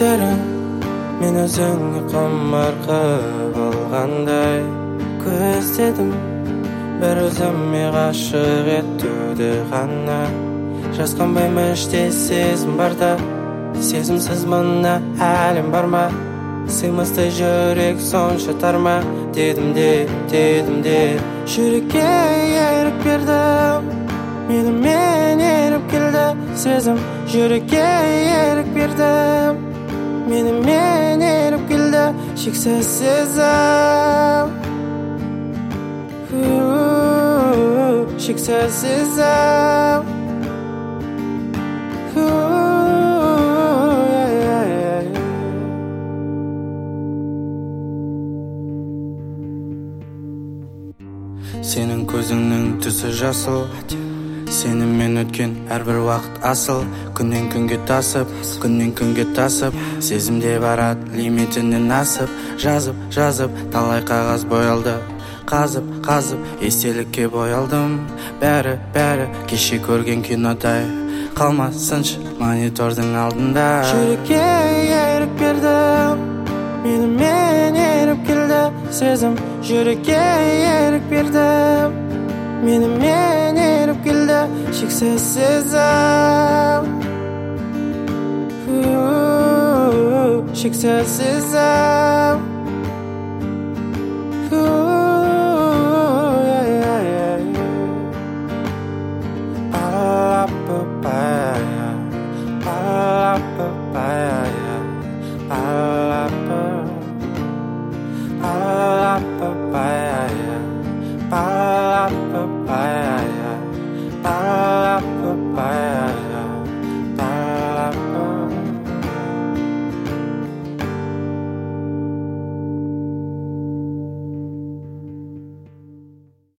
көздерің мен өзіңе құмарқа болғандай көздедім бір өзіме ғашық етуді ғана жасқанбаймын іште сезім барда сезімсіз мына әлем бар ма сыймастай жүрек сонша тар ма дедім де жүрекке ерік бердім менімен еріп келді сезім жүрекке ерік бердім менімен еріп келді шексіз сезім шексіз сезім Сенің көзіңнің түсі жасыл Сенімен өткен әрбір уақыт асыл Күннен күнге тасып Сезімде барат лимитінен асып Жазып талай қағаз боялды Қазып естелікке боялдым Бәрі кеше көрген кинодай Қалмасыншы монитордың алдында Жүрекке ерік бердім Менімен еріп келді сезім Жүрекке ерік бердім Менімен еріп келді шексіз сезім шексіз сезім Ba